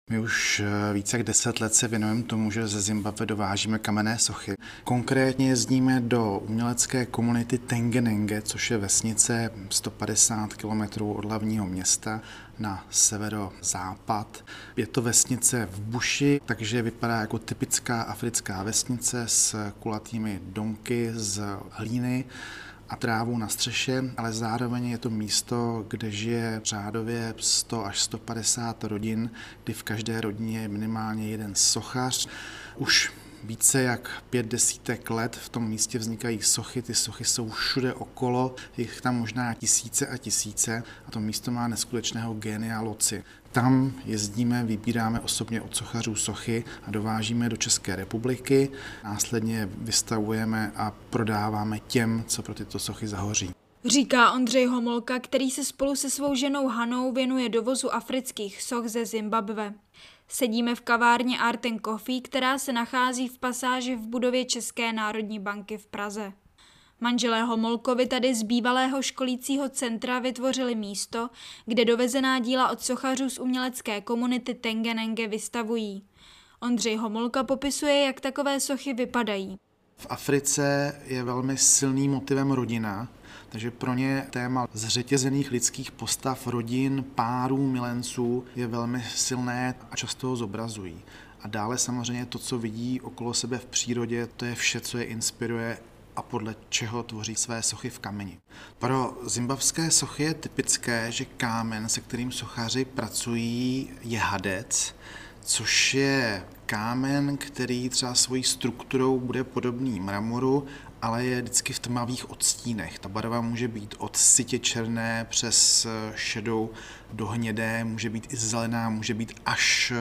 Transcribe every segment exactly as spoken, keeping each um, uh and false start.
My už více jak deset let se věnujeme tomu, že ze Zimbabwe dovážíme kamenné sochy. Konkrétně jezdíme do umělecké komunity Tengenenge, což je vesnice sto padesát kilometrů od hlavního města na severozápad. Je to vesnice v buši, takže vypadá jako typická africká vesnice s kulatými domky z hlíny a trávou na střeše, ale zároveň je to místo, kde žije řádově sto až sto padesát rodin, kdy v každé rodině je minimálně jeden sochař. Už více jak pět desítek let v tom místě vznikají sochy, ty sochy jsou všude okolo, je jich tam možná tisíce a tisíce a to místo má neskutečného génia loci. Tam jezdíme, vybíráme osobně od sochařů sochy a dovážíme do České republiky, následně vystavujeme a prodáváme těm, co pro tyto sochy zahoří. Říká Ondřej Homolka, který se spolu se svou ženou Hanou věnuje dovozu afrických soch ze Zimbabwe. Sedíme v kavárně Art and Coffee, která se nachází v pasáži v budově České národní banky v Praze. Manželé Homolkovi tady z bývalého školícího centra vytvořili místo, kde dovezená díla od sochařů z umělecké komunity Tengenenge vystavují. Ondřej Homolka popisuje, jak takové sochy vypadají. V Africe je velmi silným motivem rodina, takže pro ně téma zřetězených lidských postav, rodin, párů, milenců je velmi silné a často ho zobrazují. A dále samozřejmě to, co vidí okolo sebe v přírodě, to je vše, co je inspiruje a podle čeho tvoří své sochy v kameni. Pro zimbabské sochy je typické, že kámen, se kterým sochaři pracují, je hadec, což je kámen, který třeba svojí strukturou bude podobný mramoru, ale je vždycky v tmavých odstínech. Ta barva může být od sytě černé přes šedou do hnědé, může být i zelená, může být až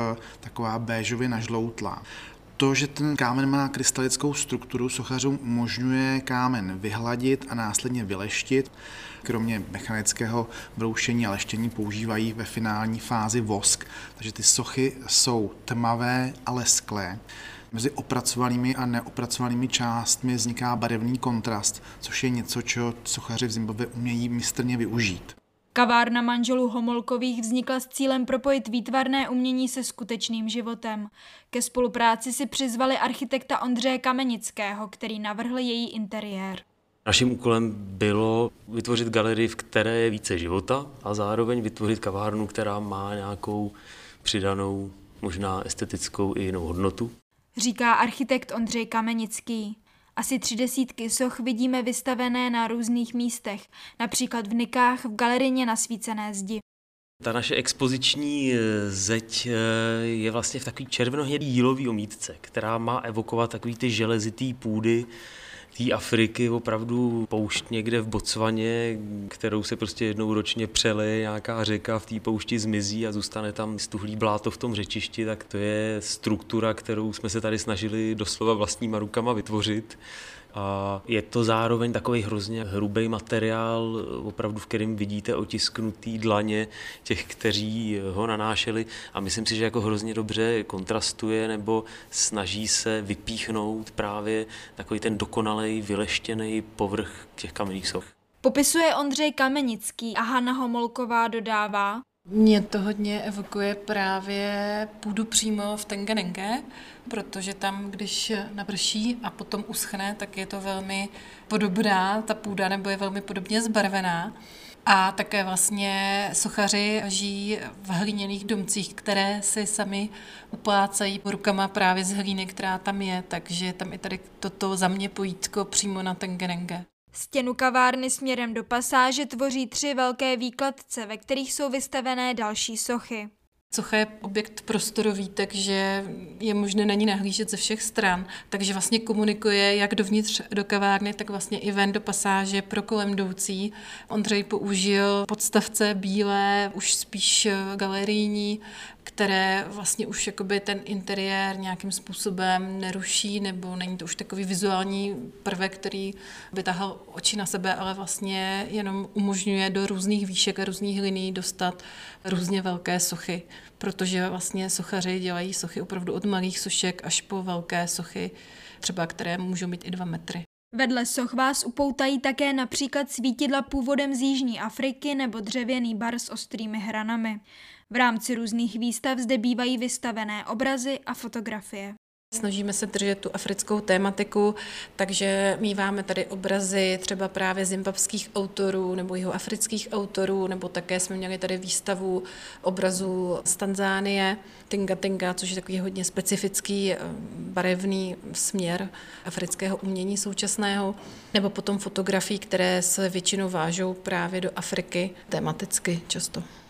taková béžově nažloutlá. To, že ten kámen má krystalickou strukturu, sochařům umožňuje kámen vyhladit a následně vyleštit. Kromě mechanického broušení a leštění používají ve finální fázi vosk, takže ty sochy jsou tmavé a lesklé. Mezi opracovanými a neopracovanými částmi vzniká barevný kontrast, což je něco, co sochaři v Zimbabwe umějí mistrně využít. Kavárna manželů Homolkových vznikla s cílem propojit výtvarné umění se skutečným životem. Ke spolupráci si přizvali architekta Ondřeje Kamenického, který navrhl její interiér. Naším úkolem bylo vytvořit galerii, v které je více života a zároveň vytvořit kavárnu, která má nějakou přidanou, možná estetickou i jinou hodnotu. Říká architekt Ondřej Kamenický. Asi tři desítky soch vidíme vystavené na různých místech, například v nikách v galerii nasvícené zdi. Ta naše expoziční zeď je vlastně v takový červenohnědý jílový omítce, která má evokovat takový ty železitý půdy té Afriky, opravdu poušť někde v Botswaně, kterou se prostě jednou ročně přeleje nějaká řeka, v té poušti zmizí a zůstane tam stuhlý bláto v tom řečišti, tak to je struktura, kterou jsme se tady snažili doslova vlastníma rukama vytvořit. A je to zároveň takový hrozně hrubý materiál, opravdu v kterém vidíte otisknutý dlaně těch, kteří ho nanášeli a myslím si, že jako hrozně dobře kontrastuje nebo snaží se vypíchnout právě takový ten dokonalej, vyleštěný povrch těch kamenných soch. Popisuje Ondřej Kamenický a Hana Homolková dodává: Mě to hodně evokuje právě půdu přímo v Tengenenge, protože tam, když naprší a potom uschne, tak je to velmi podobná ta půda, nebo je velmi podobně zbarvená. A také vlastně sochaři žijí v hliněných domcích, které si sami uplácají rukama právě z hlíny, která tam je, takže tam i tady toto za mě pojítko přímo na Tengenenge. Stěnu kavárny směrem do pasáže tvoří tři velké výkladce, ve kterých jsou vystavené další sochy. Socha je objekt prostorový, takže je možné na ní nahlížet ze všech stran, takže vlastně komunikuje jak dovnitř do kavárny, tak vlastně i ven do pasáže pro kolem jdoucí. Ondřej použil podstavce bílé, už spíš galerijní, které vlastně už jakoby ten interiér nějakým způsobem neruší, nebo není to už takový vizuální prvek, který by tahal oči na sebe, ale vlastně jenom umožňuje do různých výšek a různých linií dostat různě velké sochy, protože vlastně sochaři dělají sochy opravdu od malých sošek až po velké sochy, třeba které můžou mít i dva metry. Vedle soch vás upoutají také například svítidla původem z Jižní Afriky nebo dřevěný bar s ostrými hranami. V rámci různých výstav zde bývají vystavené obrazy a fotografie. Snažíme se držet tu africkou tématiku, takže míváme tady obrazy třeba právě zimbabských autorů nebo jihoafrických autorů, nebo také jsme měli tady výstavu obrazů z Tanzánie, Tinga Tinga, což je takový hodně specifický barevný směr afrického umění současného, nebo potom fotografií, které se většinou vážou právě do Afriky tematicky často.